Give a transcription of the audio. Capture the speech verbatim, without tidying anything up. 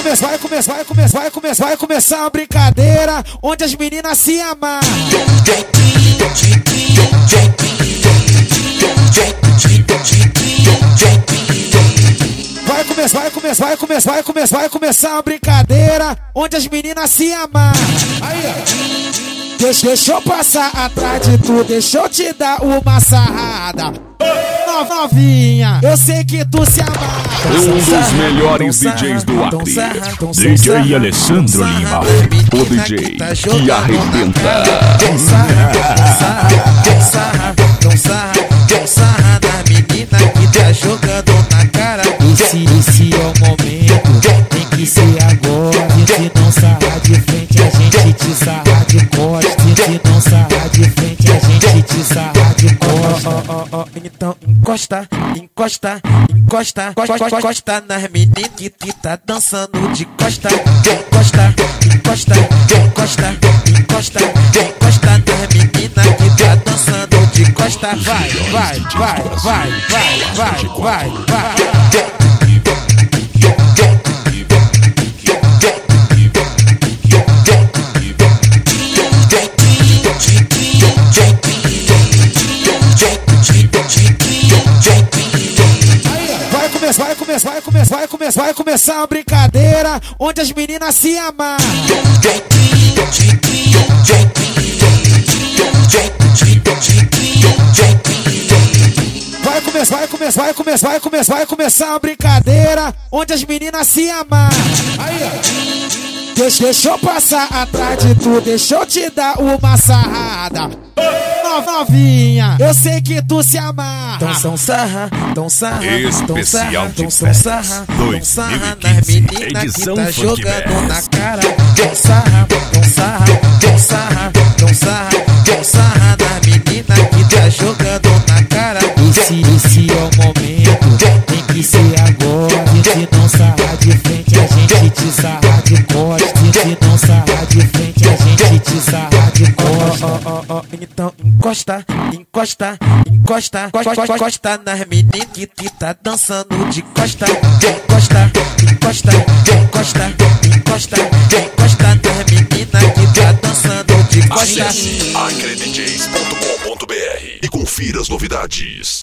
começar, vai começar, vai começar, vai começar, vai começar uma brincadeira onde as meninas se amarram. Vai começar, vai começar, vai começar, vai começar, vai começar uma brincadeira onde as meninas se amarram. Aí, ó. Deixa, deixa eu passar atrás de tu, deixa eu te dar uma sarrada. Novinha, eu sei que tu se amarra. Um dos melhores D Js do Acre, D J Alessandro Lima, o D J que arrebenta. Dão sarra, dão sarra, dão sarra, dão sarra da menina que tá jogando na cara. Esse, esse é o momento, tem que ser agora. Se não sarrar de frente, a gente te sarra de costa. Se não sarrar de frente, a gente te sarra de costa. Oh, oh, oh, oh. Então encosta, encosta, encosta, encosta, encosta nas meninas que, que tá dançando de costa. Encosta, encosta, encosta, encosta, encosta nas meninas que tá dançando de costa. Vai, vai, vai, vai, vai, vai, vai, vai. Vai começar, vai começar, vai começar, vai começar, vai começar uma brincadeira onde as meninas se amarram. Vai começar, vai começar, vai começar, vai começar, vai começar uma brincadeira onde as meninas se amarram. Aí, ó. Deixa, deixa eu passar atrás de tu, deixa eu te dar uma sarrada. Novinha, eu sei que tu se amarra. Dão são sarra, dão sarra, dão sarra, Especial de dão são sarra, dão sarra nas meninas que tá jogando na cara. Dão sarra, dão sarra, dão sarra, dão sarra, dão sarra nas meninas que tá jogando na cara. Esse, esse é o momento, tem que ser agora. Se não sarrar de frente, a gente te sarra de costa. Se não sarrar de frente, a gente te sarra de costa. Oh, oh, oh, oh. Então encosta, encosta, encosta, encosta, encosta nas meninas que, que tá dançando de costa. Encosta, encosta, encosta, encosta, encosta nas meninas que tá dançando de costa. Acesse acre d js ponto com ponto b r e confira as novidades.